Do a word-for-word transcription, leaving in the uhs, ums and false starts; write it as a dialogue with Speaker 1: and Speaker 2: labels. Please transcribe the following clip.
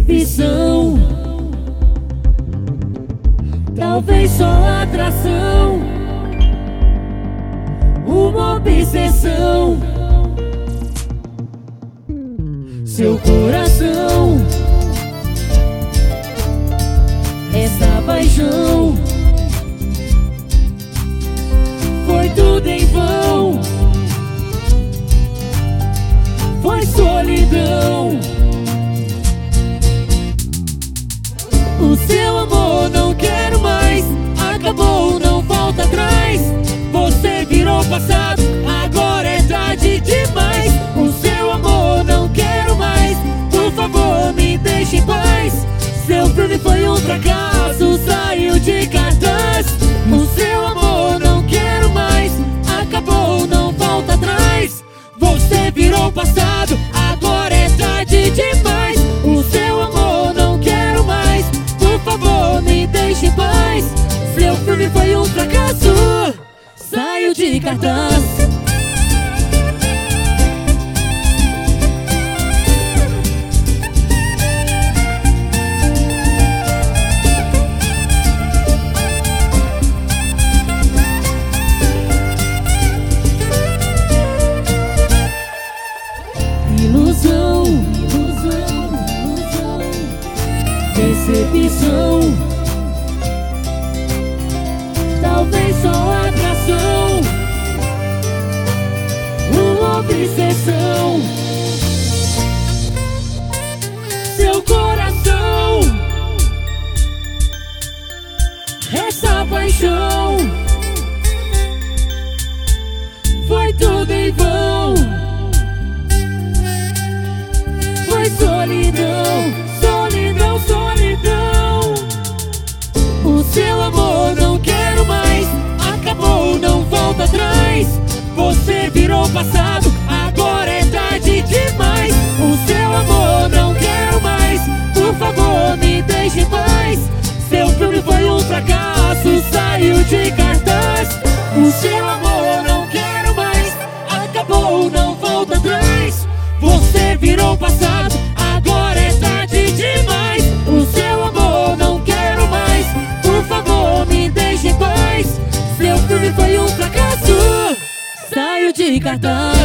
Speaker 1: decepção, talvez só atração, uma obsessão. Seu coração, essa paixão, foi tudo em vão, foi solidão. O seu amor não quero mais, acabou, não volta atrás. Você virou passado, agora é tarde demais. O seu amor não quero mais, por favor me deixe em paz. Seu filme foi um fracasso, saiu de cartaz. O seu amor não quero mais, acabou, não volta atrás. Você virou passado, agora é tarde demais. O seu amor não quero mais, por favor me deixe em paz. Seu filme foi um fracasso, saiu de cartaz. Ilusão, ilusão, ilusão, decepção, talvez só atração, uma obsessão. Seu coração, essa paixão, foi tudo em vão, foi solidão, solidão, solidão. O seu amor não quero mais, acabou, não volta atrás. Você virou passado, agora é tarde demais. O seu amor não quero mais, por favor me deixe em paz. Seu filme foi um fracasso, saiu de cartaz. O seu amor não quero mais, acabou, não volta atrás. Você virou passado, agora é tarde demais. O seu amor não quero mais, por favor me deixe em paz. Seu filme foi um fracasso, saiu de cartaz.